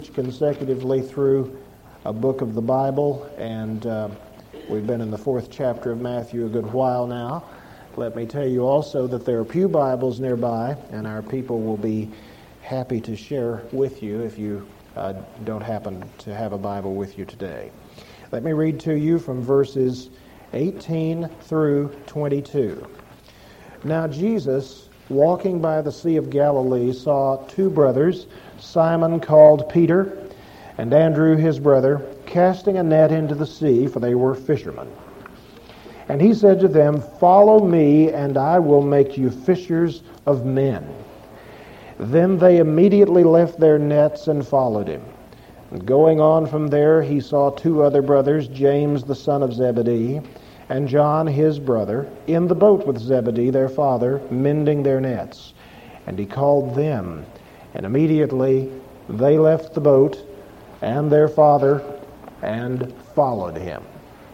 consecutively through a book of the Bible, and we've been in the 4th chapter of Matthew a good while now. Let me tell you also that there are pew Bibles nearby, and our people will be happy to share with you if you don't happen to have a Bible with you today. Let me read to you from verses 18 through 22. Now Jesus, walking by the Sea of Galilee, saw two brothers, Simon called Peter, and Andrew his brother, casting a net into the sea, for they were fishermen. And he said to them, "Follow me, and I will make you fishers of men." Then they immediately left their nets and followed him. And going on from there, he saw two other brothers, James the son of Zebedee, and John his brother, in the boat with Zebedee their father, mending their nets. And he called them, and immediately they left the boat and their father and followed him.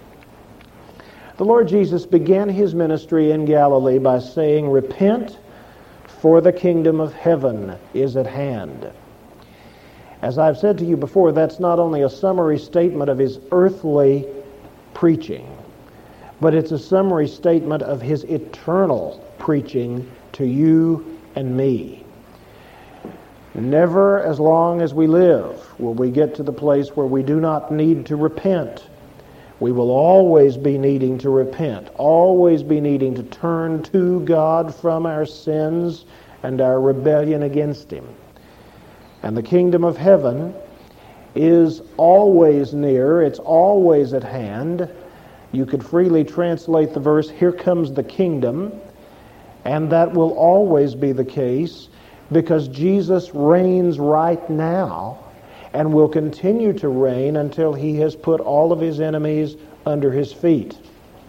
The Lord Jesus began his ministry in Galilee by saying, "Repent, for the kingdom of heaven is at hand." As I've said to you before, that's not only a summary statement of his earthly preaching, but it's a summary statement of his eternal preaching to you and me. Never as long as we live will we get to the place where we do not need to repent. We will always be needing to repent, always be needing to turn to God from our sins and our rebellion against Him. And the kingdom of heaven is always near, it's always at hand. You could freely translate the verse, "Here comes the kingdom," and that will always be the case because Jesus reigns right now and will continue to reign until he has put all of his enemies under his feet.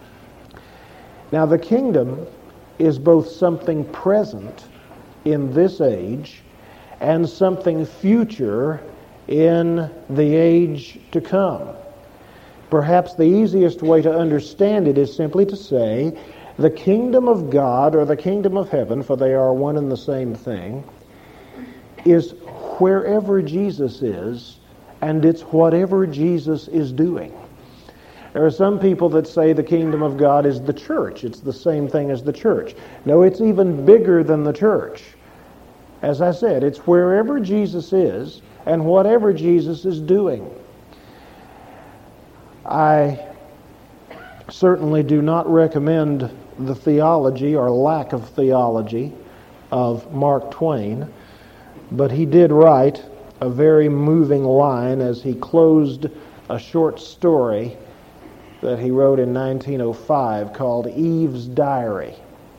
Now, the kingdom is both something present in this age and something future in the age to come. Perhaps the easiest way to understand it is simply to say the kingdom of God, or the kingdom of heaven, for they are one and the same thing, is wherever Jesus is, and it's whatever Jesus is doing. There are some people that say the kingdom of God is the church. It's the same thing as the church. No, it's even bigger than the church. As I said, it's wherever Jesus is and whatever Jesus is doing. I certainly do not recommend the theology or lack of theology of Mark Twain, but he did write a very moving line as he closed a short story that he wrote in 1905 called Eve's Diary.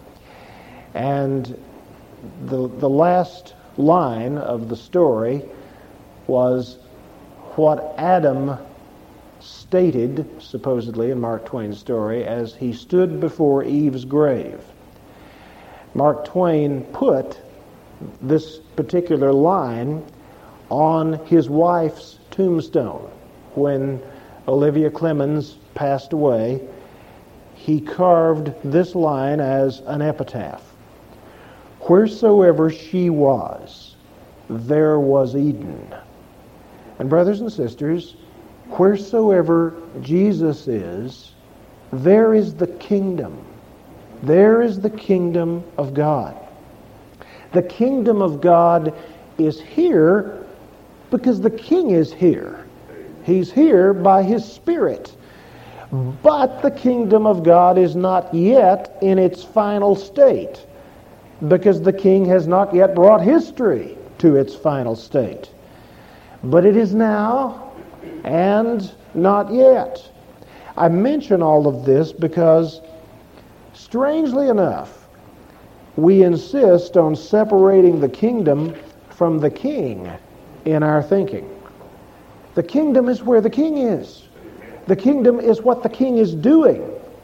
And the last line of the story was what Adam stated, supposedly in Mark Twain's story, as he stood before Eve's grave. Mark Twain put this particular line on his wife's tombstone. When Olivia Clemens passed away, he carved this line as an epitaph. "Wheresoever she was, there was Eden." And brothers and sisters, wheresoever Jesus is, there is the kingdom. There is the kingdom of God. The kingdom of God is here because the King is here. He's here by His Spirit. But the kingdom of God is not yet in its final state because the King has not yet brought history to its final state. But it is now and not yet. I mention all of this because, strangely enough, we insist on separating the kingdom from the king in our thinking. The kingdom is where the king is. The kingdom is what the king is doing.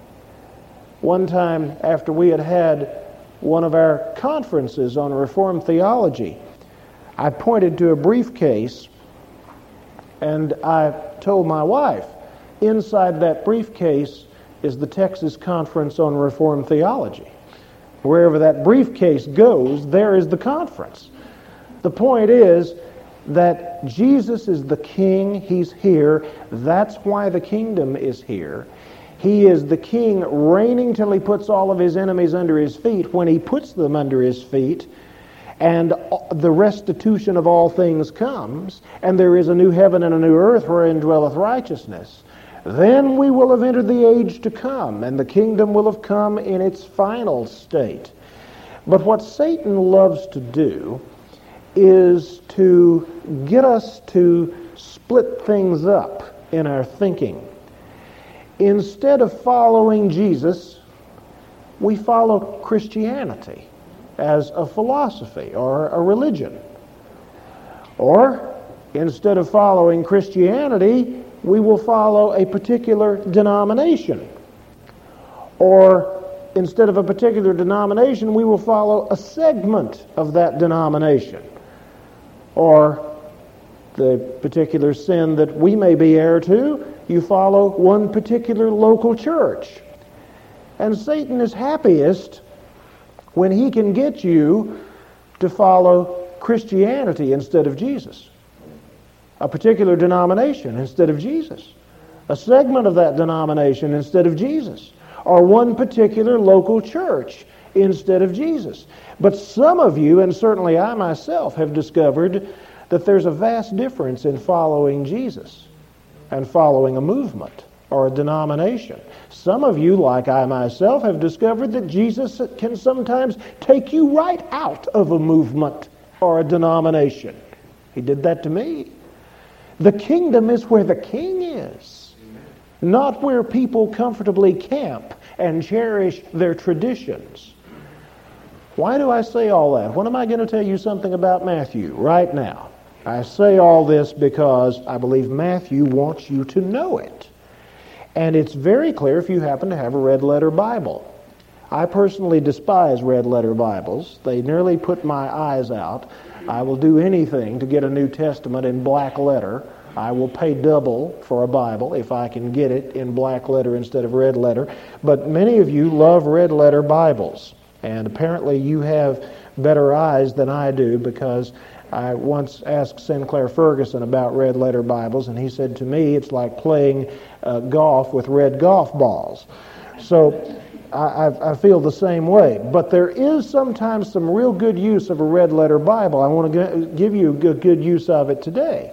One time after we had had one of our conferences on Reformed theology, I pointed to a briefcase and I told my wife, inside that briefcase is the Texas Conference on Reformed Theology. Wherever that briefcase goes, there is the conference. The point is, that Jesus is the King. He's here. That's why the kingdom is here. He is the King reigning till He puts all of His enemies under His feet. When He puts them under His feet, and the restitution of all things comes, and there is a new heaven and a new earth wherein dwelleth righteousness, then we will have entered the age to come, and the kingdom will have come in its final state. But what Satan loves to do is to get us to split things up in our thinking. Instead of following Jesus, we follow Christianity as a philosophy or a religion. Or, instead of following Christianity, we will follow a particular denomination. Or, instead of a particular denomination, we will follow a segment of that denomination. Or, the particular sin that we may be heir to, you follow one particular local church. And Satan is happiest when he can get you to follow Christianity instead of Jesus, a particular denomination instead of Jesus, a segment of that denomination instead of Jesus, or one particular local church instead of Jesus. But some of you, and certainly I myself, have discovered that there's a vast difference in following Jesus and following a movement or a denomination. Some of you, like I myself, have discovered that Jesus can sometimes take you right out of a movement or a denomination. He did that to me. The kingdom is where the King is, not where people comfortably camp and cherish their traditions. Why do I say all that? When am I going to tell you something about Matthew? Right now. I say all this because I believe Matthew wants you to know it. And it's very clear if you happen to have a red letter Bible. I personally despise red letter Bibles. They nearly put my eyes out. I will do anything to get a New Testament in black letter. I will pay double for a Bible if I can get it in black letter instead of red letter. But many of you love red letter Bibles. And apparently you have better eyes than I do, because I once asked Sinclair Ferguson about red letter Bibles, and he said to me it's like playing golf with red golf balls. So I feel the same way. But there is sometimes some real good use of a red letter Bible. I want to give you a good use of it today.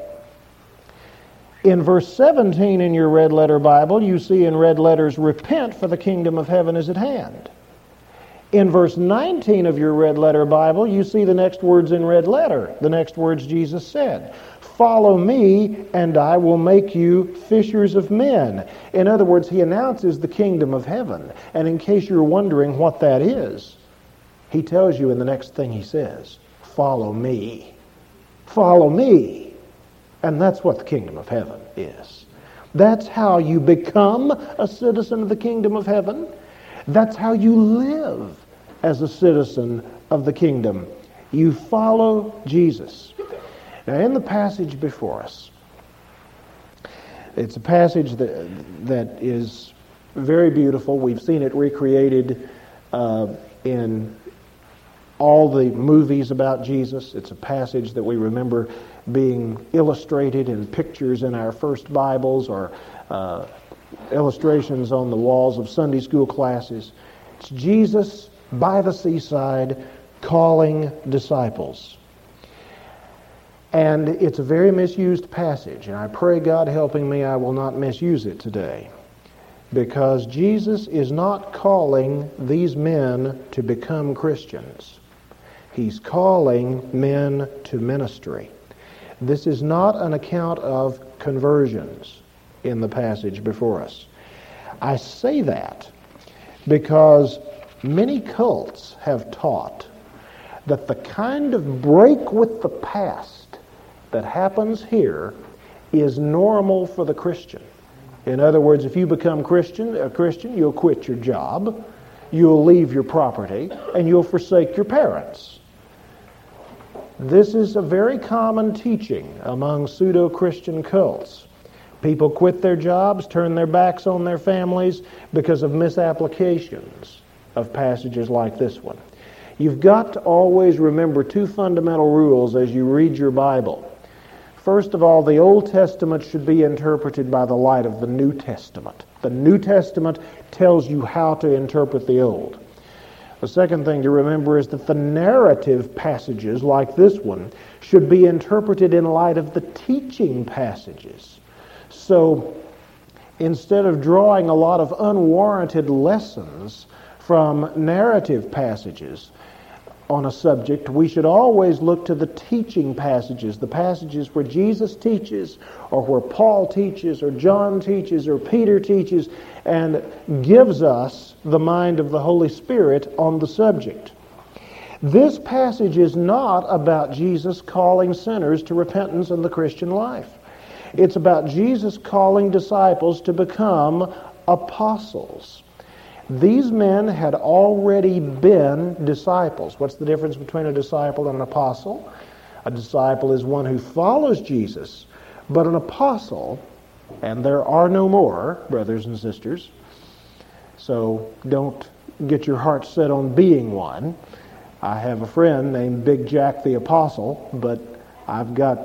In verse 17 in your red letter Bible, you see in red letters, "Repent, for the kingdom of heaven is at hand." In verse 19 of your red letter Bible, you see the next words in red letter, the next words Jesus said. "Follow me, and I will make you fishers of men." In other words, he announces the kingdom of heaven. And in case you're wondering what that is, he tells you in the next thing he says, "Follow me. Follow me." And that's what the kingdom of heaven is. That's how you become a citizen of the kingdom of heaven. That's how you live as a citizen of the kingdom. You follow Jesus. Now, in the passage before us, it's a passage that is very beautiful. We've seen it recreated in all the movies about Jesus. It's a passage that we remember being illustrated in pictures in our first Bibles, or illustrations on the walls of Sunday school classes. It's Jesus by the seaside calling disciples. And it's a very misused passage, and I pray God helping me I will not misuse it today. Because Jesus is not calling these men to become Christians. He's calling men to ministry. This is not an account of conversions in the passage before us. I say that because many cults have taught that the kind of break with the past that happens here is normal for the Christian. In other words, if you become a Christian, you'll quit your job, you'll leave your property, and you'll forsake your parents. This is a very common teaching among pseudo-Christian cults. People quit their jobs, turn their backs on their families because of misapplications of passages like this one. You've got to always remember two fundamental rules as you read your Bible. First of all, the Old Testament should be interpreted by the light of the New Testament. The New Testament tells you how to interpret the Old. The second thing to remember is that the narrative passages, like this one, should be interpreted in light of the teaching passages. So, instead of drawing a lot of unwarranted lessons from narrative passages on a subject, we should always look to the teaching passages, the passages where Jesus teaches, or where Paul teaches, or John teaches, or Peter teaches, and gives us the mind of the Holy Spirit on the subject. This passage is not about Jesus calling sinners to repentance in the Christian life. It's about Jesus calling disciples to become apostles. These men had already been disciples. What's the difference between a disciple and an apostle? A disciple is one who follows Jesus, but an apostle, and there are no more, brothers and sisters, so don't get your heart set on being one. I have a friend named Big Jack the Apostle, but I've got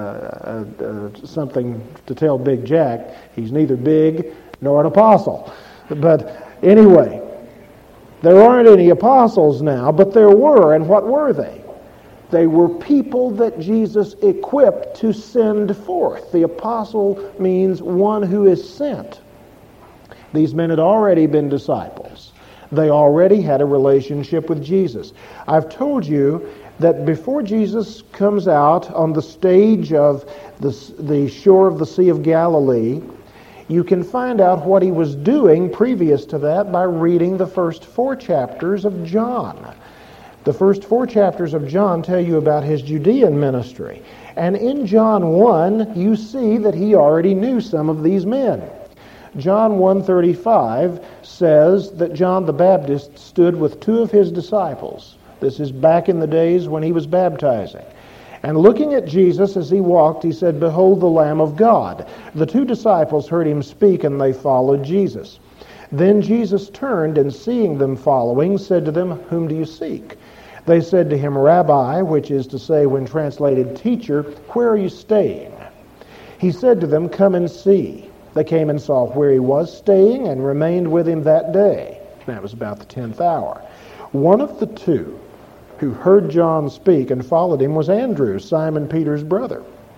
something to tell Big Jack. He's neither big nor an apostle. But anyway, there aren't any apostles now, but there were, and what were they? They were people that Jesus equipped to send forth. The apostle means one who is sent. These men had already been disciples. They already had a relationship with Jesus. I've told you that before Jesus comes out on the stage of the shore of the Sea of Galilee, you can find out what he was doing previous to that by reading the first 4 chapters of John. The first 4 chapters of John tell you about his Judean ministry. And in John 1, you see that he already knew some of these men. John 1:35 says that John the Baptist stood with 2 of his disciples. This is back in the days when he was baptizing. And looking at Jesus as he walked, he said, "Behold the Lamb of God." The 2 disciples heard him speak, and they followed Jesus. Then Jesus turned, and seeing them following, said to them, "Whom do you seek?" They said to him, "Rabbi," which is to say, when translated, "Teacher, where are you staying?" He said to them, "Come and see." They came and saw where he was staying, and remained with him that day. That was about the 10th hour. One of the 2 who heard John speak and followed him was Andrew, Simon Peter's brother.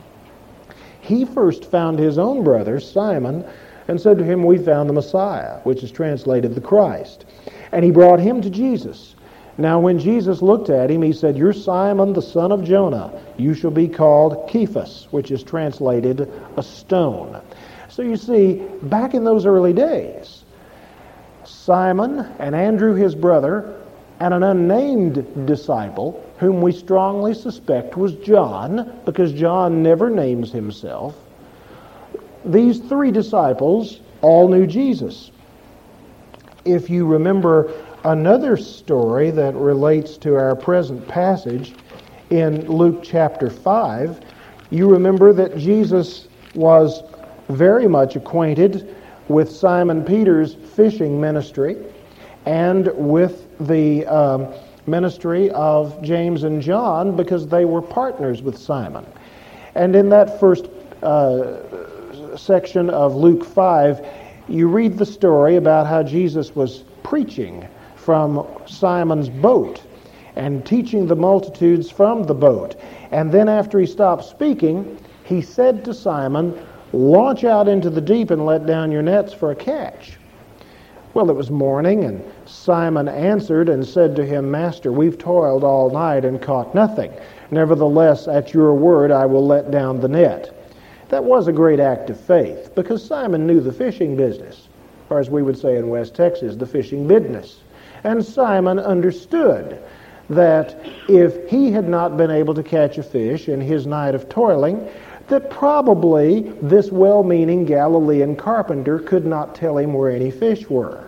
He first found his own brother, Simon, and said to him, "We found the Messiah," which is translated the Christ. And he brought him to Jesus. Now when Jesus looked at him, he said, "You're Simon, the son of Jonah. You shall be called Cephas," which is translated a stone. So you see, back in those early days, Simon and Andrew, his brother, and an unnamed disciple, whom we strongly suspect was John, because John never names himself, these 3 disciples all knew Jesus. If you remember another story that relates to our present passage in Luke chapter 5, you remember that Jesus was very much acquainted with Simon Peter's fishing ministry and with the ministry of James and John, because they were partners with Simon. And in that first section of Luke 5, you read the story about how Jesus was preaching from Simon's boat and teaching the multitudes from the boat. And then after he stopped speaking, he said to Simon, "Launch out into the deep and let down your nets for a catch." Well, it was morning, and Simon answered and said to him, "Master, we've toiled all night and caught nothing. Nevertheless, at your word, I will let down the net." That was a great act of faith, because Simon knew the fishing business, or as we would say in West Texas, the fishing business. And Simon understood that if he had not been able to catch a fish in his night of toiling, that probably this well-meaning Galilean carpenter could not tell him where any fish were.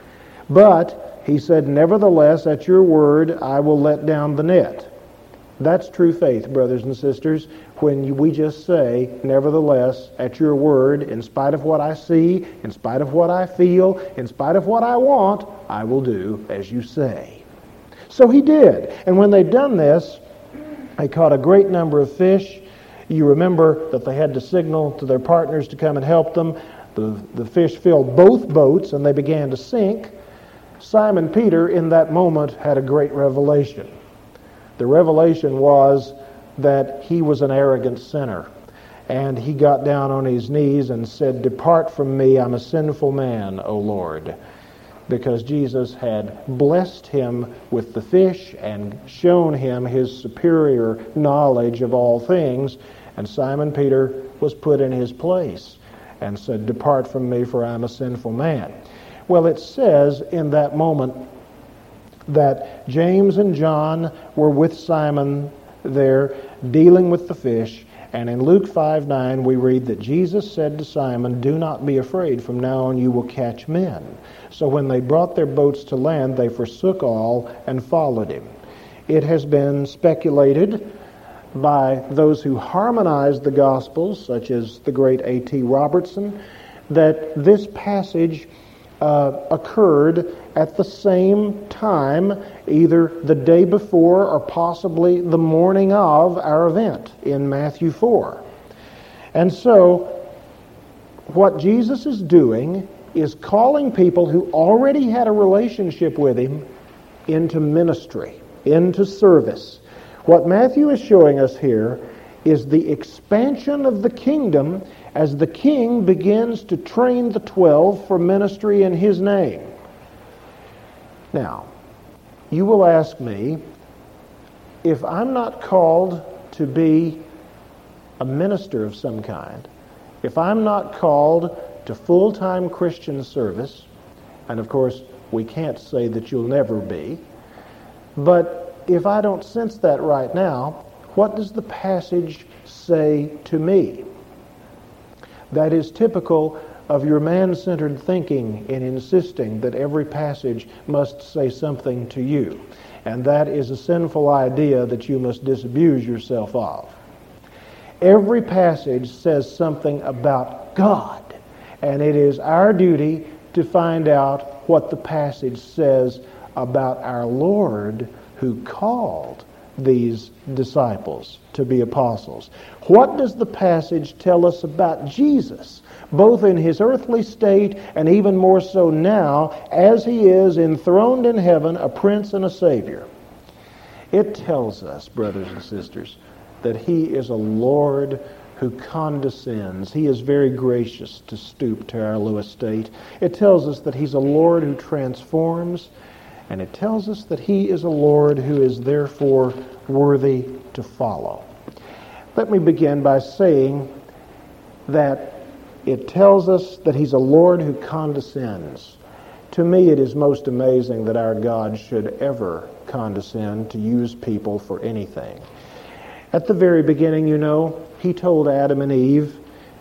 But he said, "Nevertheless, at your word, I will let down the net." That's true faith, brothers and sisters, when we just say, "Nevertheless, at your word, in spite of what I see, in spite of what I feel, in spite of what I want, I will do as you say." So he did. And when they'd done this, they caught a great number of fish. You remember that they had to signal to their partners to come and help them. The fish filled both boats and they began to sink. Simon Peter, in that moment, had a great revelation. The revelation was that he was an arrogant sinner. And he got down on his knees and said, "Depart from me, I'm a sinful man, O Lord." Because Jesus had blessed him with the fish and shown him his superior knowledge of all things. And Simon Peter was put in his place and said, "Depart from me, for I'm a sinful man." Well, it says in that moment that James and John were with Simon there dealing with the fish. And in Luke 5:9 we read that Jesus said to Simon, "Do not be afraid, from now on you will catch men." So when they brought their boats to land, they forsook all and followed him. It has been speculated by those who harmonized the Gospels, such as the great A.T. Robertson, that this passage occurred at the same time, either the day before or possibly the morning of our event in Matthew 4. And so, what Jesus is doing is calling people who already had a relationship with him into ministry, into service. What Matthew is showing us here is the expansion of the kingdom as the king begins to train the 12 for ministry in his name. Now, you will ask me, if I'm not called to be a minister of some kind, if I'm not called to full-time Christian service, and of course we can't say that you'll never be, but if I don't sense that right now, what does the passage say to me? That is typical of your man-centered thinking in insisting that every passage must say something to you. And that is a sinful idea that you must disabuse yourself of. Every passage says something about God, and it is our duty to find out what the passage says about our Lord who called these disciples to be apostles. What does the passage tell us about Jesus, both in his earthly state and even more so now as he is enthroned in heaven, a prince and a savior? It tells us, brothers and sisters, that he is a Lord who condescends. He is very gracious to stoop to our low estate. It tells us that he's a Lord who transforms. And it tells us that he is a Lord who is therefore worthy to follow. Let me begin by saying that it tells us that he's a Lord who condescends. To me, it is most amazing that our God should ever condescend to use people for anything. At the very beginning, you know, he told Adam and Eve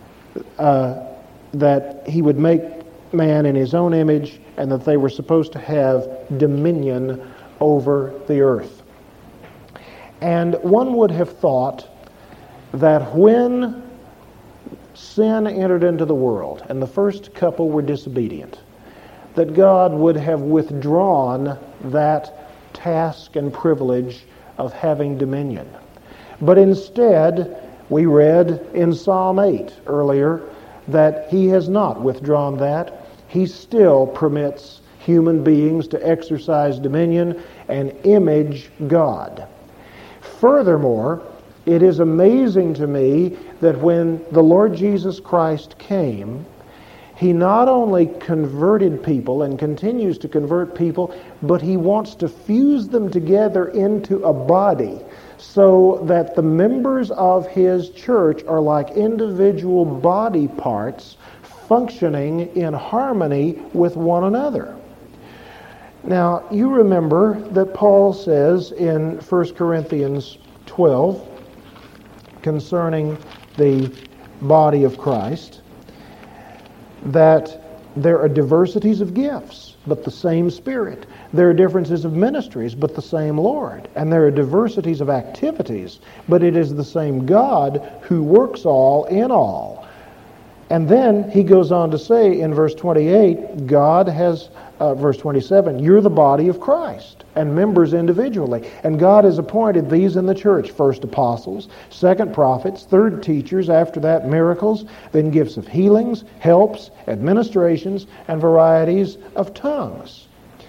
that he would make man in his own image and that they were supposed to have dominion over the earth. And one would have thought that when sin entered into the world and the first couple were disobedient, that God would have withdrawn that task and privilege of having dominion. But instead, we read in Psalm 8 earlier that he has not withdrawn that. He still permits human beings to exercise dominion and image God. Furthermore, it is amazing to me that when the Lord Jesus Christ came, he not only converted people and continues to convert people, but he wants to fuse them together into a body so that the members of his church are like individual body parts functioning in harmony with one another. Now, you remember that Paul says in 1 Corinthians 12 concerning the body of Christ that there are diversities of gifts, but the same Spirit. There are differences of ministries, but the same Lord. And there are diversities of activities, but it is the same God who works all in all. And then he goes on to say in verse 28, God has, verse 27, you're the body of Christ and members individually. And God has appointed these in the church, first apostles, second prophets, third teachers, after that miracles, then gifts of healings, helps, administrations, and varieties of tongues.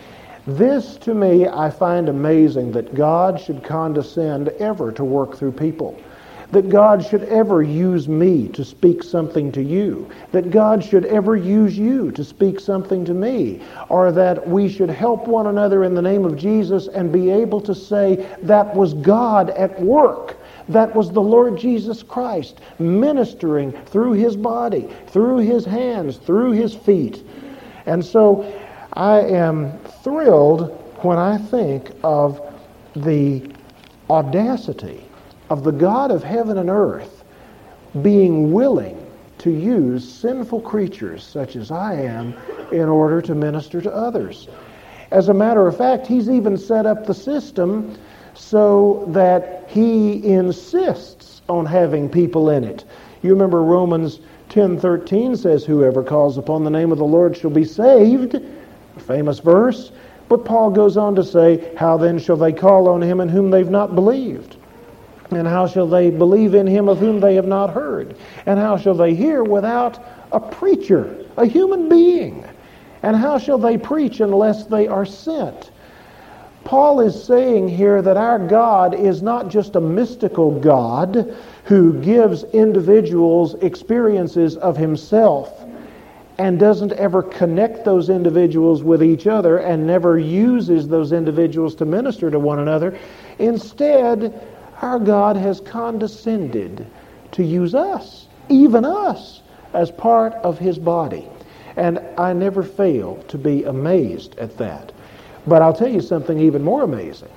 This, to me, I find amazing, that God should condescend ever to work through people. That God should ever use me to speak something to you. That God should ever use you to speak something to me. Or that we should help one another in the name of Jesus and be able to say, that was God at work. That was the Lord Jesus Christ ministering through His body, through His hands, through His feet. And so I am thrilled when I think of the audacity of the God of heaven and earth being willing to use sinful creatures such as I am in order to minister to others. As a matter of fact, He's even set up the system so that He insists on having people in it. You remember Romans 10:13 says, whoever calls upon the name of the Lord shall be saved. A famous verse. But Paul goes on to say, how then shall they call on Him in whom they've not believed? And how shall they believe in Him of whom they have not heard? And how shall they hear without a preacher, a human being? And how shall they preach unless they are sent? Paul is saying here that our God is not just a mystical God who gives individuals experiences of Himself and doesn't ever connect those individuals with each other and never uses those individuals to minister to one another. Instead, our God has condescended to use us, even us, as part of His body. And I never fail to be amazed at that. But I'll tell you something even more amazing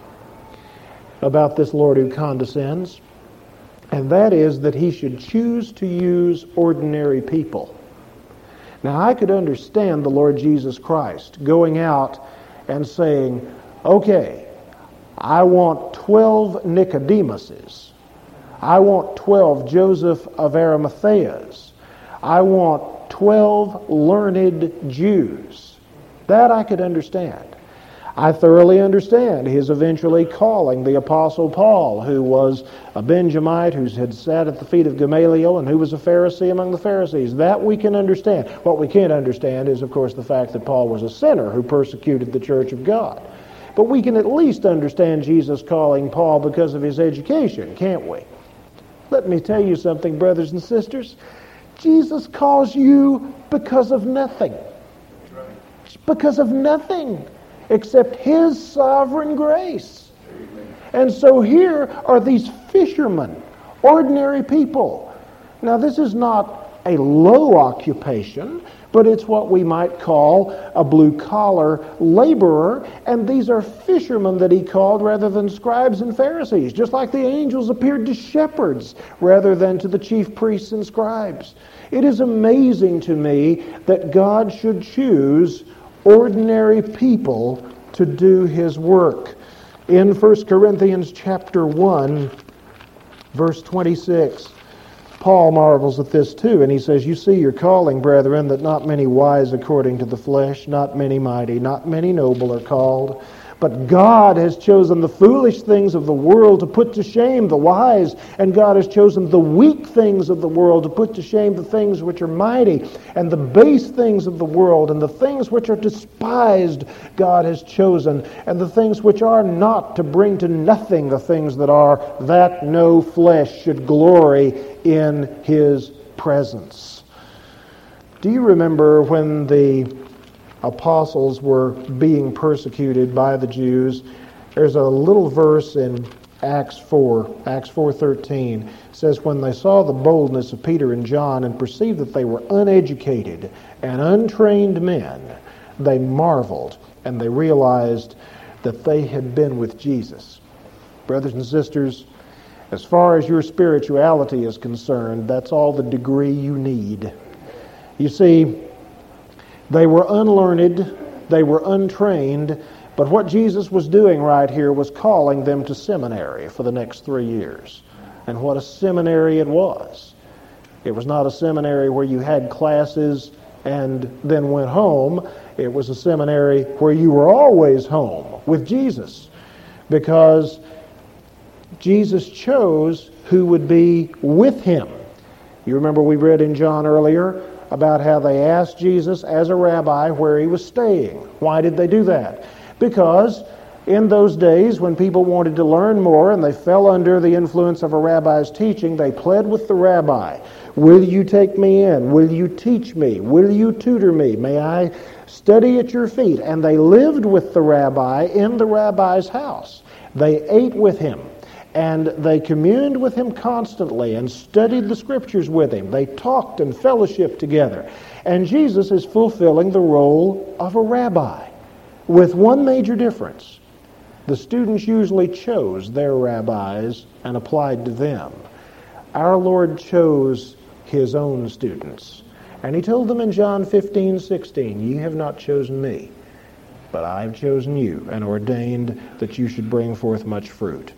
about this Lord who condescends, and that is that He should choose to use ordinary people. Now, I could understand the Lord Jesus Christ going out and saying, okay, I want 12 Nicodemuses. I want 12 Joseph of Arimatheas. I want 12 learned Jews. That I could understand. I thoroughly understand His eventually calling the Apostle Paul, who was a Benjamite, who had sat at the feet of Gamaliel, and who was a Pharisee among the Pharisees. That we can understand. What we can't understand is, of course, the fact that Paul was a sinner who persecuted the church of God. But we can at least understand Jesus calling Paul because of his education, can't we? Let me tell you something, brothers and sisters. Jesus calls you because of nothing. Because of nothing except His sovereign grace. And so here are these fishermen, ordinary people. Now, this is not a low occupation, but it's what we might call a blue-collar laborer, and these are fishermen that He called rather than scribes and Pharisees, just like the angels appeared to shepherds rather than to the chief priests and scribes. It is amazing to me that God should choose ordinary people to do His work. In 1 Corinthians chapter 1, verse 26, Paul marvels at this too, and he says, you see your calling, brethren, that not many wise according to the flesh, not many mighty, not many noble are called. But God has chosen the foolish things of the world to put to shame the wise, and God has chosen the weak things of the world to put to shame the things which are mighty, and the base things of the world, and the things which are despised God has chosen, and the things which are not, to bring to nothing the things that are, that no flesh should glory in His presence. Do you remember when the apostles were being persecuted by the Jews? There's a little verse in Acts 4:13. Says, when they saw the boldness of Peter and John and perceived that they were uneducated and untrained men, they marveled, and they realized that they had been with Jesus. Brothers and sisters, as far as your spirituality is concerned, that's all the degree you need. You see, they were unlearned, they were untrained, but what Jesus was doing right here was calling them to seminary for the next 3 years. And what a seminary it was. It was not a seminary where you had classes and then went home. It was a seminary where you were always home with Jesus, because Jesus chose who would be with him. You remember we read in John earlier about how they asked Jesus as a rabbi where he was staying. Why did they do that? Because in those days when people wanted to learn more and they fell under the influence of a rabbi's teaching, they pled with the rabbi. Will you take me in? Will you teach me? Will you tutor me? May I study at your feet? And they lived with the rabbi in the rabbi's house. They ate with him, and they communed with him constantly and studied the scriptures with him. They talked and fellowshiped together. And Jesus is fulfilling the role of a rabbi with one major difference. The students usually chose their rabbis and applied to them. Our Lord chose his own students. And he told them in John 15:16, "Ye have not chosen me, but I have chosen you and ordained that you should bring forth much fruit."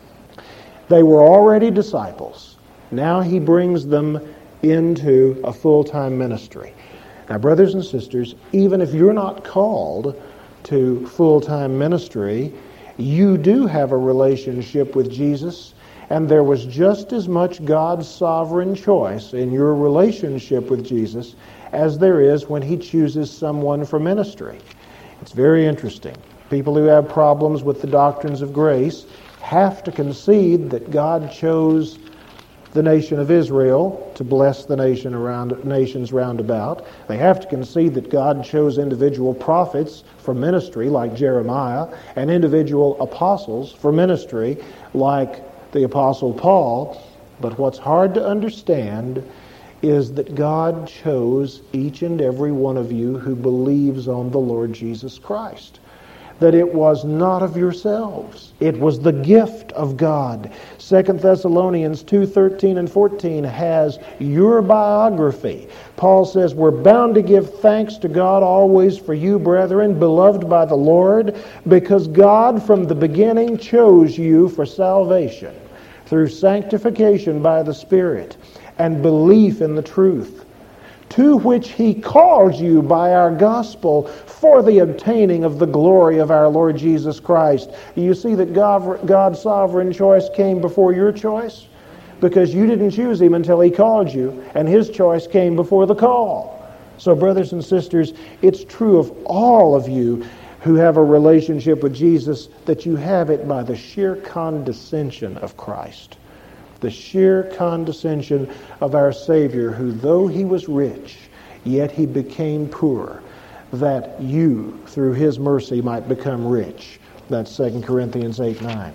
They were already disciples. Now he brings them into a full-time ministry. Now, brothers and sisters, even if you're not called to full-time ministry, you do have a relationship with Jesus, and there was just as much God's sovereign choice in your relationship with Jesus as there is when he chooses someone for ministry. It's very interesting. People who have problems with the doctrines of grace have to concede that God chose the nation of Israel to bless the nations round about. They have to concede that God chose individual prophets for ministry like Jeremiah and individual apostles for ministry like the Apostle Paul. But what's hard to understand is that God chose each and every one of you who believes on the Lord Jesus Christ. That it was not of yourselves. It was the gift of God. 2 Thessalonians 2:13 and 14 has your biography. Paul says, "We're bound to give thanks to God always for you, brethren, beloved by the Lord, because God from the beginning chose you for salvation through sanctification by the Spirit and belief in the truth, to which he called you by our gospel for the obtaining of the glory of our Lord Jesus Christ." You see that God's sovereign choice came before your choice, because you didn't choose him until he called you, and his choice came before the call. So, brothers and sisters, it's true of all of you who have a relationship with Jesus that you have it by the sheer condescension of Christ. The sheer condescension of our Savior, who though he was rich, yet he became poor, that you, through his mercy, might become rich. That's 2 Corinthians 8:9.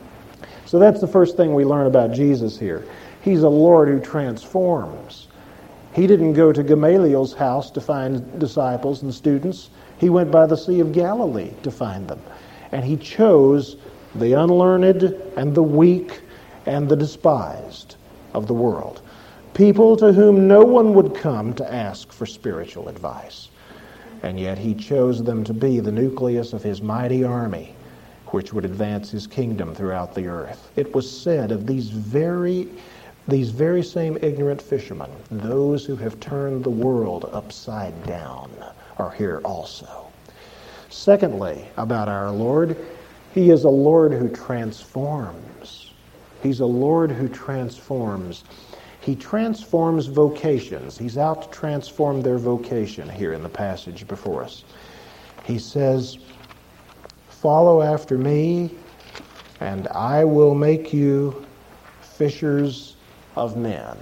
So that's the first thing we learn about Jesus here. He's a Lord who transforms. He didn't go to Gamaliel's house to find disciples and students. He went by the Sea of Galilee to find them. And he chose the unlearned and the weak and the despised of the world. People to whom no one would come to ask for spiritual advice. And yet he chose them to be the nucleus of his mighty army, which would advance his kingdom throughout the earth. It was said of these very same ignorant fishermen, those who have turned the world upside down are here also. Secondly, about our Lord, he is a Lord who transforms. He's a Lord who transforms. He transforms vocations. He's out to transform their vocation here in the passage before us. He says, "Follow after me, and I will make you fishers of men."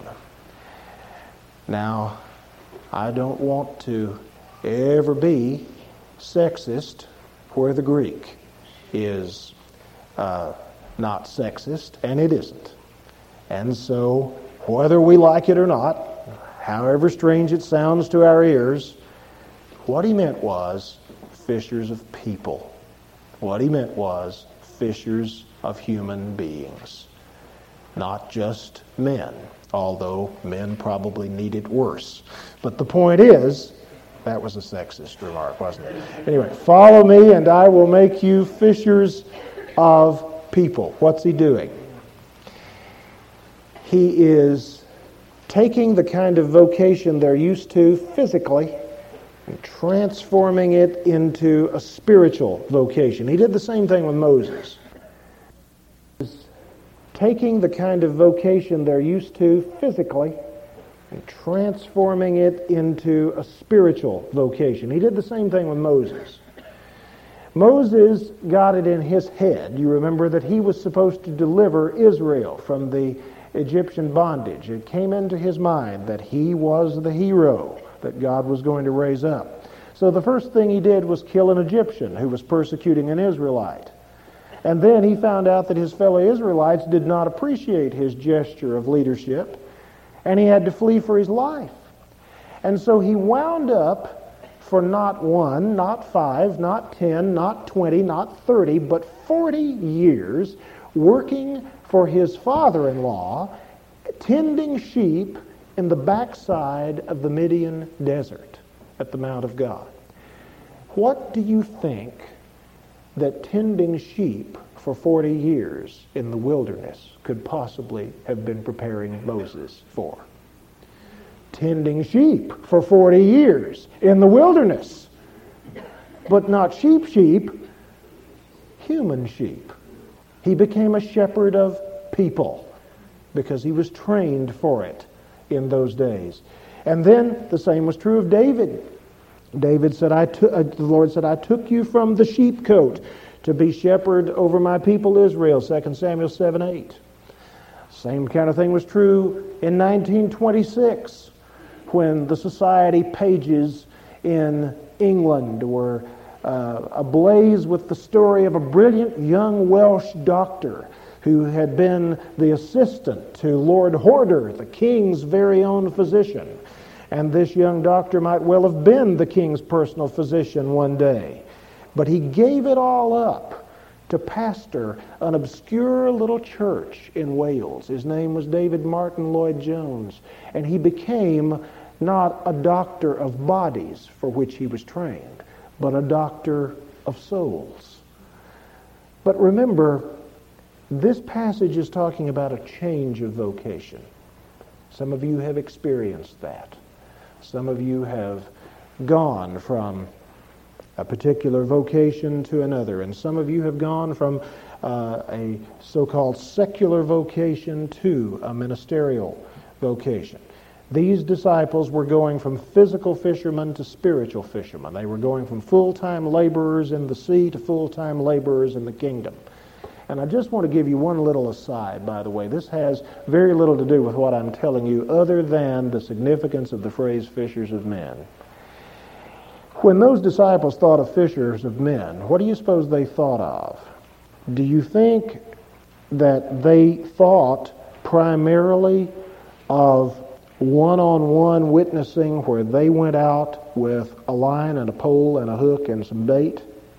Now, I don't want to ever be sexist where the Greek is not sexist, and it isn't. And so, whether we like it or not, however strange it sounds to our ears, what he meant was fishers of people. What he meant was fishers of human beings. Not just men, although men probably need it worse. But the point is, that was a sexist remark, wasn't it? Anyway, follow me and I will make you fishers of people. What's he doing? He is taking the kind of vocation they're used to physically and transforming it into a spiritual vocation. He did the same thing with Moses. Taking the kind of vocation they're used to physically and transforming it into a spiritual vocation. He did the same thing with Moses. Moses got it in his head. You remember that he was supposed to deliver Israel from the Egyptian bondage. It came into his mind that he was the hero that God was going to raise up. So the first thing he did was kill an Egyptian who was persecuting an Israelite. And then he found out that his fellow Israelites did not appreciate his gesture of leadership, and he had to flee for his life. And so he wound up for not 1, not 5, not 10, not 20, not 30, but 40 years working for his father-in-law, tending sheep in the backside of the Midian desert at the Mount of God. What do you think that tending sheep for 40 years in the wilderness could possibly have been preparing Moses for? Tending sheep for 40 years in the wilderness. But not sheep, human sheep. He became a shepherd of people because he was trained for it in those days. And then the same was true of David. David said, the Lord said, I took you from the sheepcote to be shepherd over my people Israel, 2 Samuel 7:8. Same kind of thing was true in 1926 when the Society pages in England were ablaze with the story of a brilliant young Welsh doctor who had been the assistant to Lord Horder, the king's very own physician. And this young doctor might well have been the king's personal physician one day. But he gave it all up to pastor an obscure little church in Wales. His name was David Martin Lloyd-Jones. And he became not a doctor of bodies for which he was trained, but a doctor of souls. But remember, this passage is talking about a change of vocation. Some of you have experienced that. Some of you have gone from a particular vocation to another, and some of you have gone from a so-called secular vocation to a ministerial vocation. These disciples were going from physical fishermen to spiritual fishermen. They were going from full-time laborers in the sea to full-time laborers in the kingdom. And I just want to give you one little aside, by the way. This has very little to do with what I'm telling you other than the significance of the phrase fishers of men. When those disciples thought of fishers of men, what do you suppose they thought of? Do you think that they thought primarily of one-on-one witnessing where they went out with a line and a pole and a hook and some bait?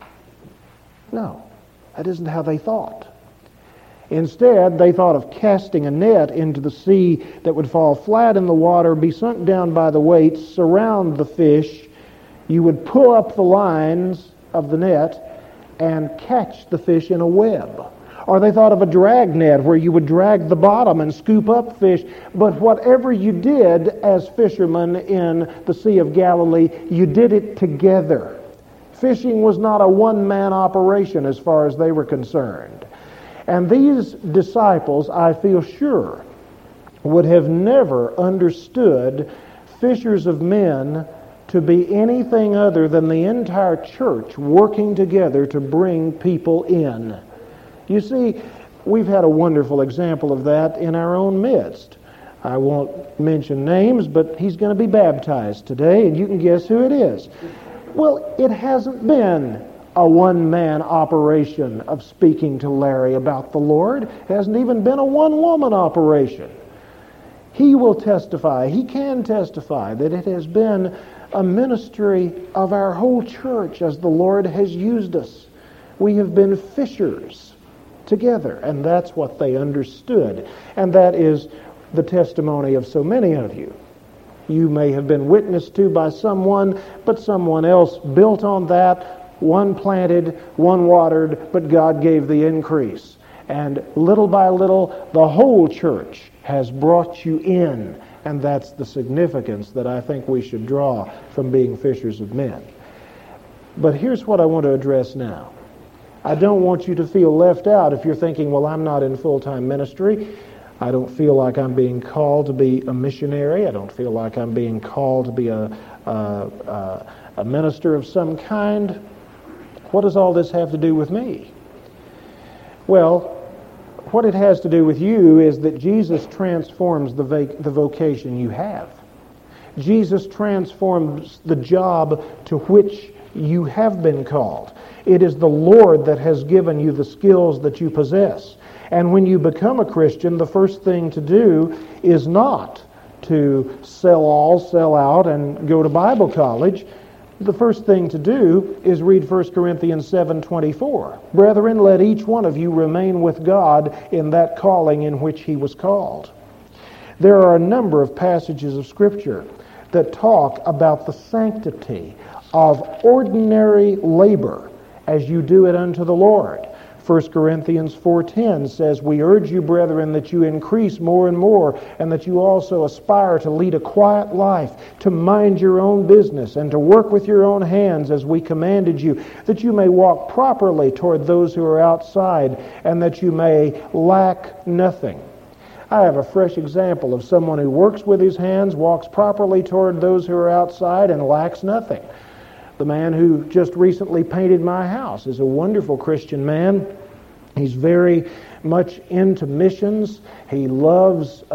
No, that isn't how they thought. Instead, they thought of casting a net into the sea that would fall flat in the water, be sunk down by the weights, surround the fish. You would pull up the lines of the net and catch the fish in a web. Or they thought of a drag net where you would drag the bottom and scoop up fish. But whatever you did as fishermen in the Sea of Galilee, you did it together. Fishing was not a one-man operation as far as they were concerned. And these disciples, I feel sure, would have never understood fishers of men to be anything other than the entire church working together to bring people in. You see, we've had a wonderful example of that in our own midst. I won't mention names, but he's going to be baptized today, and you can guess who it is. Well, it hasn't been a one-man operation of speaking to Larry about the Lord. It hasn't even been a one-woman operation. He will testify, he can testify that it has been a ministry of our whole church as the Lord has used us. We have been fishers together, and that's what they understood. And that is the testimony of so many of you. You may have been witnessed to by someone, but someone else built on that. One planted, one watered, but God gave the increase. And little by little, the whole church has brought you in And that's the significance that I think we should draw from being fishers of men. But here's what I want to address now. I don't want you to feel left out if you're thinking, well, I'm not in full-time ministry. I don't feel like I'm being called to be a missionary. I don't feel like I'm being called to be a minister of some kind. What does all this have to do with me? Well, what it has to do with you is that Jesus transforms the vocation you have. Jesus transforms the job to which you have been called. It is the Lord that has given you the skills that you possess. And when you become a Christian, the first thing to do is not to sell all, sell out, and go to Bible college. The first thing to do is read 1 Corinthians 7:24. Brethren, let each one of you remain with God in that calling in which he was called. There are a number of passages of Scripture that talk about the sanctity of ordinary labor as you do it unto the Lord. 1 Corinthians 4:10 says, we urge you, brethren, that you increase more and more, and that you also aspire to lead a quiet life, to mind your own business, and to work with your own hands as we commanded you, that you may walk properly toward those who are outside, and that you may lack nothing. I have a fresh example of someone who works with his hands, walks properly toward those who are outside, and lacks nothing. The man who just recently painted my house is a wonderful Christian man. He's very much into missions. He loves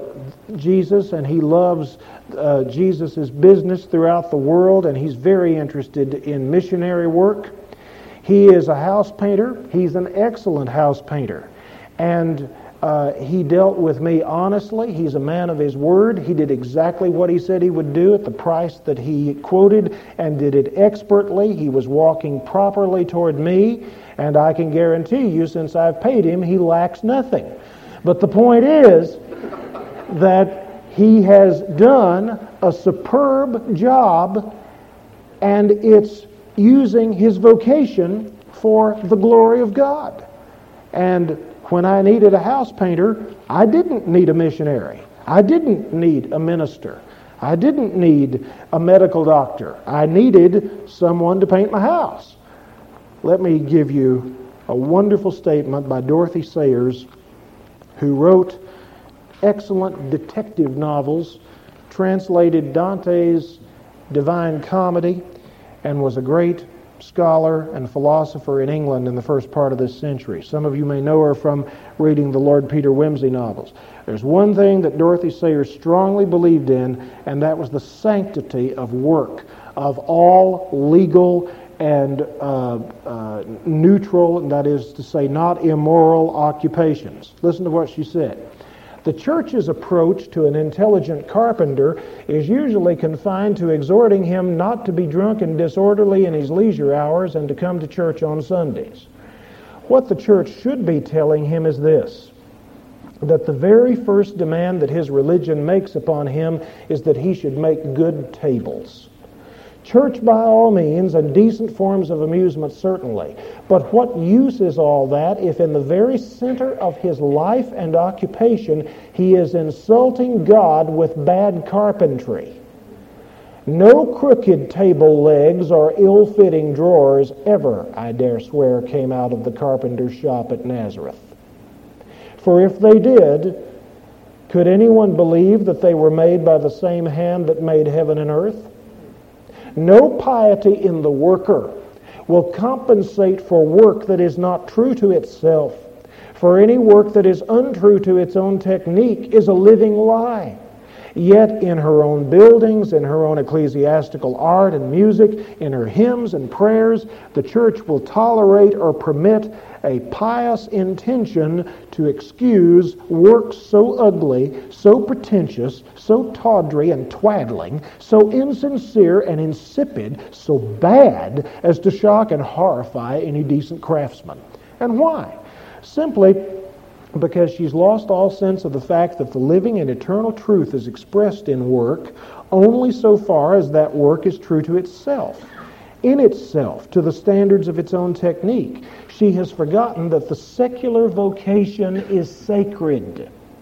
Jesus, and he loves Jesus' business throughout the world, and he's very interested in missionary work. He is a house painter. He's an excellent house painter. And he dealt with me honestly. He's a man of his word. He did exactly what he said he would do at the price that he quoted, and did it expertly. He was walking properly toward me, and I can guarantee you, since I've paid him, he lacks nothing. But the point is that he has done a superb job, and it's using his vocation for the glory of God. And when I needed a house painter, I didn't need a missionary. I didn't need a minister. I didn't need a medical doctor. I needed someone to paint my house. Let me give you a wonderful statement by Dorothy Sayers, who wrote excellent detective novels, translated Dante's Divine Comedy, and was a great scholar and philosopher in England in the first part of this century. Some of you may know her from reading the Lord Peter Wimsey novels. There's one thing that Dorothy Sayers strongly believed in, and that was the sanctity of work, of all legal and neutral, and that is to say not immoral occupations. Listen to what she said. The church's approach to an intelligent carpenter is usually confined to exhorting him not to be drunk and disorderly in his leisure hours and to come to church on Sundays. What the church should be telling him is this, that the very first demand that his religion makes upon him is that he should make good tables. Church by all means, and decent forms of amusement certainly. But what use is all that if in the very center of his life and occupation he is insulting God with bad carpentry? No crooked table legs or ill-fitting drawers ever, I dare swear, came out of the carpenter's shop at Nazareth. For if they did, could anyone believe that they were made by the same hand that made heaven and earth? No piety in the worker will compensate for work that is not true to itself. For any work that is untrue to its own technique is a living lie. Yet in her own buildings, in her own ecclesiastical art and music, in her hymns and prayers, the church will tolerate or permit a pious intention to excuse works so ugly, so pretentious, so tawdry and twaddling, so insincere and insipid, so bad as to shock and horrify any decent craftsman. And why? Simply because she's lost all sense of the fact that the living and eternal truth is expressed in work only so far as that work is true to itself. In itself, to the standards of its own technique. She has forgotten that the secular vocation is sacred.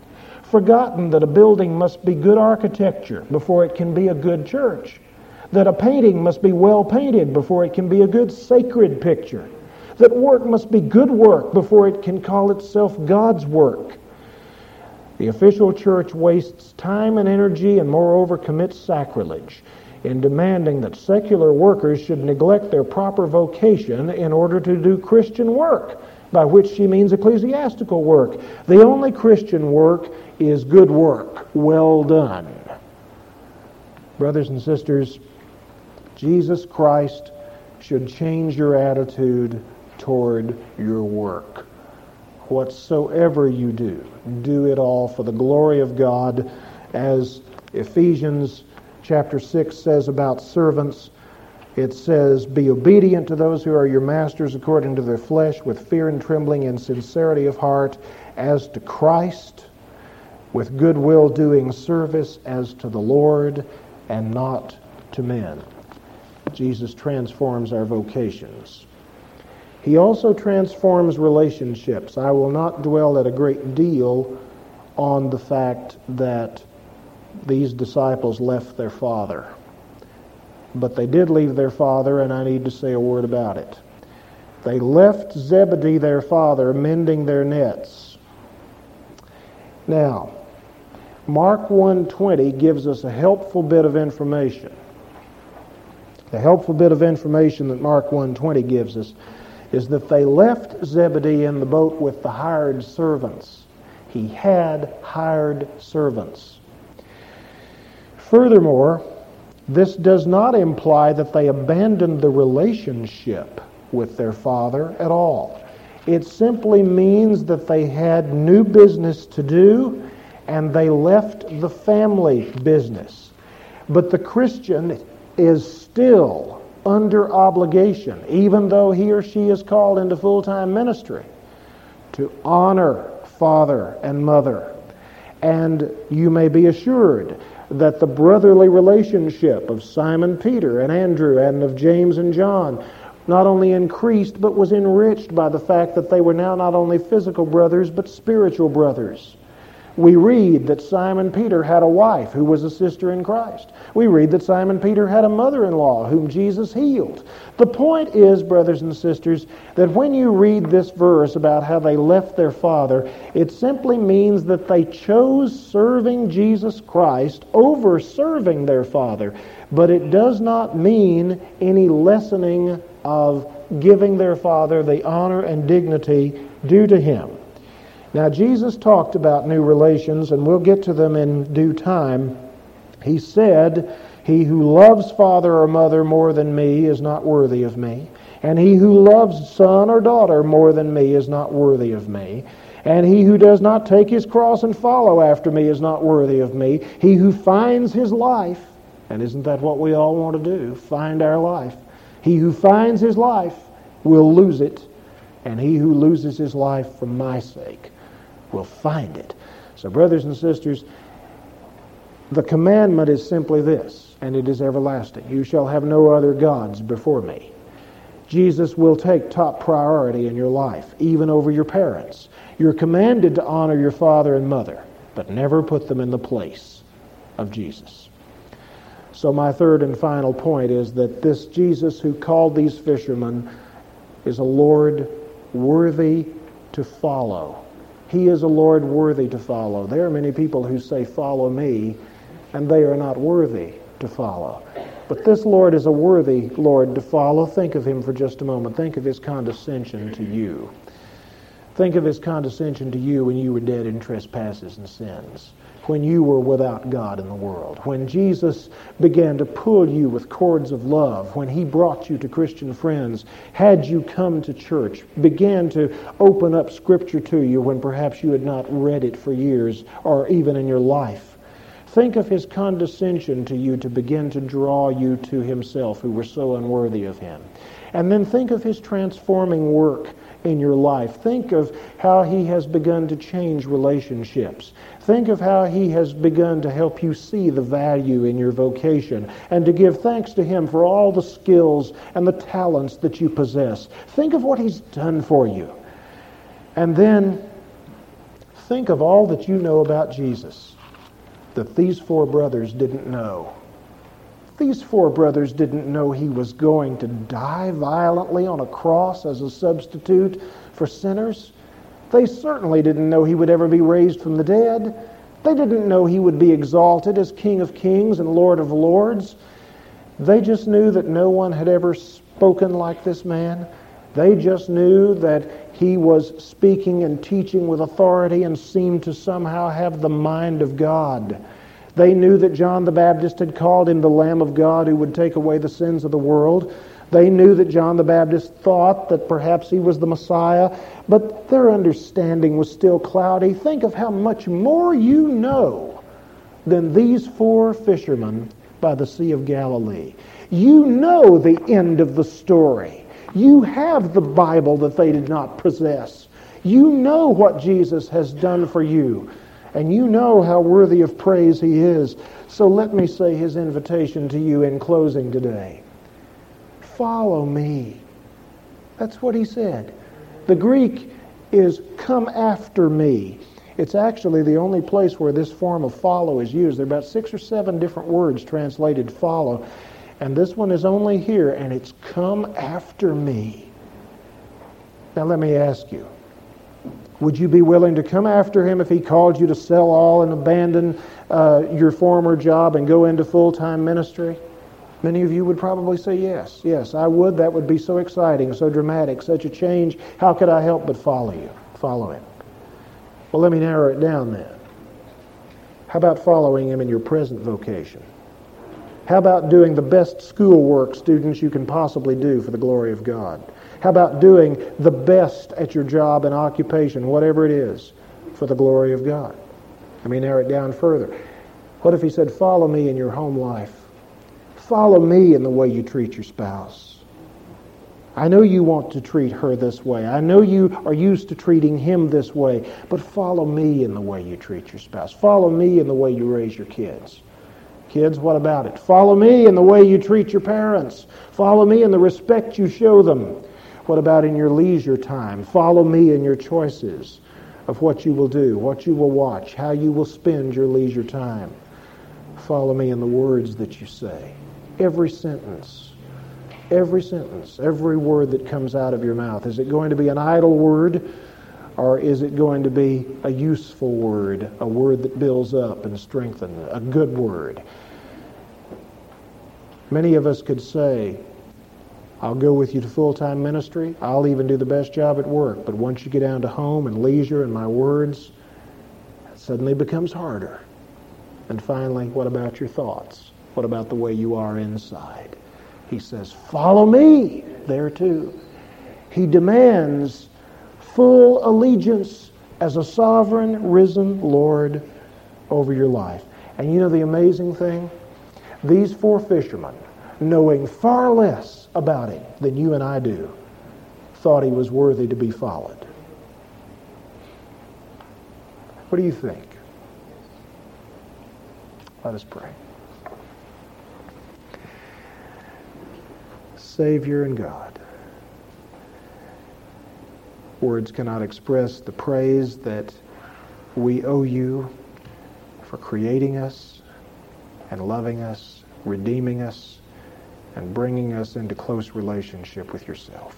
forgotten that a building must be good architecture before it can be a good church, that a painting must be well painted before it can be a good sacred picture, that work must be good work before it can call itself God's work. The official church wastes time and energy and moreover commits sacrilege in demanding that secular workers should neglect their proper vocation in order to do Christian work, by which she means ecclesiastical work. The only Christian work is good work, well done. Brothers and sisters, Jesus Christ should change your attitude toward your work. Whatsoever you do, do it all for the glory of God. As Ephesians chapter 6 says about servants, it says, "Be obedient to those who are your masters according to their flesh, with fear and trembling and sincerity of heart, as to Christ, with good will doing service as to the Lord, and not to men." Jesus transforms our vocations. He also transforms relationships. I will not dwell at a great deal on the fact that these disciples left their father. But they did leave their father, and I need to say a word about it. They left Zebedee, their father, mending their nets. Now, Mark 1:20 gives us a helpful bit of information. The helpful bit of information that Mark 1:20 gives us is that they left Zebedee in the boat with the hired servants. He had hired servants. Furthermore, this does not imply that they abandoned the relationship with their father at all. It simply means that they had new business to do and they left the family business. But the Christian is still under obligation, even though he or she is called into full-time ministry, to honor father and mother. And you may be assured that the brotherly relationship of Simon Peter and Andrew and of James and John not only increased but was enriched by the fact that they were now not only physical brothers but spiritual brothers. We read that Simon Peter had a wife who was a sister in Christ. We read that Simon Peter had a mother-in-law whom Jesus healed. The point is, brothers and sisters, that when you read this verse about how they left their father, it simply means that they chose serving Jesus Christ over serving their father. But it does not mean any lessening of giving their father the honor and dignity due to him. Now, Jesus talked about new relations, and we'll get to them in due time. He said, "He who loves father or mother more than me is not worthy of me. And he who loves son or daughter more than me is not worthy of me. And he who does not take his cross and follow after me is not worthy of me. He who finds his life," and isn't that what we all want to do, find our life? "He who finds his life will lose it, and he who loses his life for my sake will find it." So, brothers and sisters, the commandment is simply this, and it is everlasting: "You shall have no other gods before me." Jesus will take top priority in your life, even over your parents. You're commanded to honor your father and mother, but never put them in the place of Jesus. So my third and final point is that this Jesus who called these fishermen is a Lord worthy to follow. He is a Lord worthy to follow. There are many people who say, "Follow me," and they are not worthy to follow. But this Lord is a worthy Lord to follow. Think of him for just a moment. Think of his condescension to you. Think of his condescension to you when you were dead in trespasses and sins, when you were without God in the world, when Jesus began to pull you with cords of love, when he brought you to Christian friends, had you come to church, began to open up Scripture to you when perhaps you had not read it for years or even in your life. Think of his condescension to you to begin to draw you to himself who were so unworthy of him. And then think of his transforming work in your life. Think of how he has begun to change relationships. Think of how he has begun to help you see the value in your vocation and to give thanks to him for all the skills and the talents that you possess. Think of what he's done for you. And then Think of all that you know about Jesus that these four brothers didn't know. These four brothers didn't know he was going to die violently on a cross as a substitute for sinners. They certainly didn't know he would ever be raised from the dead. They didn't know he would be exalted as King of Kings and Lord of Lords. They just knew that no one had ever spoken like this man. They just knew that he was speaking and teaching with authority and seemed to somehow have the mind of God. They knew that John the Baptist had called him the Lamb of God who would take away the sins of the world. They knew that John the Baptist thought that perhaps he was the Messiah, but their understanding was still cloudy. Think of how much more you know than these four fishermen by the Sea of Galilee. You know the end of the story. You have the Bible that they did not possess. You know what Jesus has done for you, and you know how worthy of praise he is. So let me say his invitation to you in closing today. Follow me. That's what he said. The Greek is come after me. It's actually the only place where this form of follow is used. There are about 6 or 7 different words translated follow. And this one is only here, and it's come after me. Now let me ask you, would you be willing to come after him if he called you to sell all and abandon your former job and go into full-time ministry? Many of you would probably say yes. Yes, I would. That would be so exciting, so dramatic, such a change. How could I help but follow you? Follow him. Well, let me narrow it down then. How about following him in your present vocation? How about doing the best schoolwork, students, you can possibly do for the glory of God? How about doing the best at your job and occupation, whatever it is, for the glory of God? Let me narrow it down further. What if he said, follow me in your home life? Follow me in the way you treat your spouse. I know you want to treat her this way. I know you are used to treating him this way, but follow me in the way you treat your spouse. Follow me in the way you raise your kids. Kids, what about it? Follow me in the way you treat your parents. Follow me in the respect you show them. What about in your leisure time? Follow me in your choices of what you will do, what you will watch, how you will spend your leisure time. Follow me in the words that you say. Every sentence, every word that comes out of your mouth. Is it going to be an idle word, or is it going to be a useful word, a word that builds up and strengthens, a good word? Many of us could say, I'll go with you to full-time ministry. I'll even do the best job at work. But once you get down to home and leisure and my words, it suddenly becomes harder. And finally, what about your thoughts? What about the way you are inside? He says, follow me there too. He demands full allegiance as a sovereign, risen Lord over your life. And you know the amazing thing? These 4 fishermen, knowing far less about him than you and I do, thought he was worthy to be followed. What do you think? Let us pray. Savior and God, words cannot express the praise that we owe you for creating us and loving us, redeeming us, and bringing us into close relationship with yourself.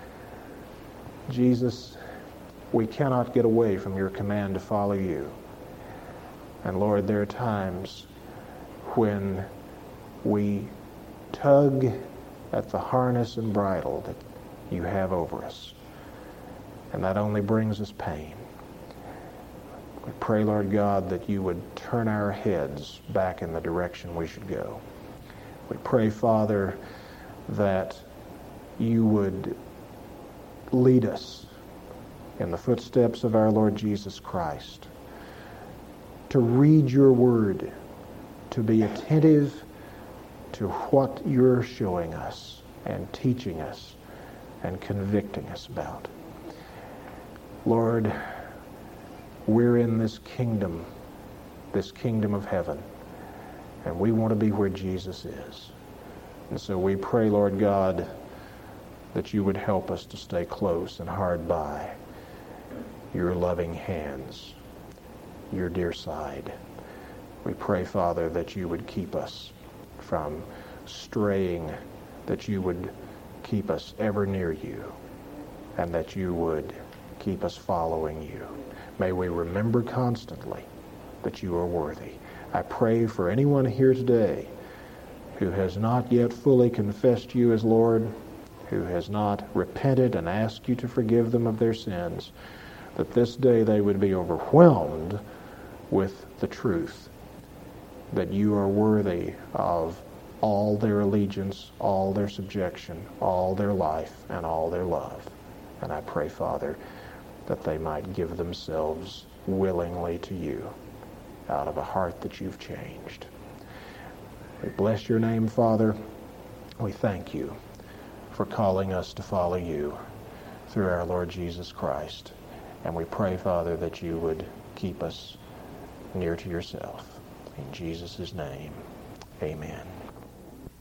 Jesus, we cannot get away from your command to follow you. And Lord, there are times when we tug at the harness and bridle that you have over us. And that only brings us pain. We pray, Lord God, that you would turn our heads back in the direction we should go. We pray, Father, that you would lead us in the footsteps of our Lord Jesus Christ, to read your word, to be attentive to what you're showing us and teaching us and convicting us about. Lord, we're in this kingdom of heaven, and we want to be where Jesus is. And so we pray, Lord God, that you would help us to stay close and hard by your loving hands your dear side. We pray, Father, that you would keep us from straying, that you would keep us ever near you, and that you would keep us following you. May we remember constantly that you are worthy. I pray for anyone here today who has not yet fully confessed you as Lord, who has not repented and asked you to forgive them of their sins, that this day they would be overwhelmed with the truth that you are worthy of all their allegiance, all their subjection, all their life, and all their love. And I pray, Father, that they might give themselves willingly to you out of a heart that you've changed. We bless your name, Father. We thank you for calling us to follow you through our Lord Jesus Christ. And we pray, Father, that you would keep us near to yourself. In Jesus' name, amen.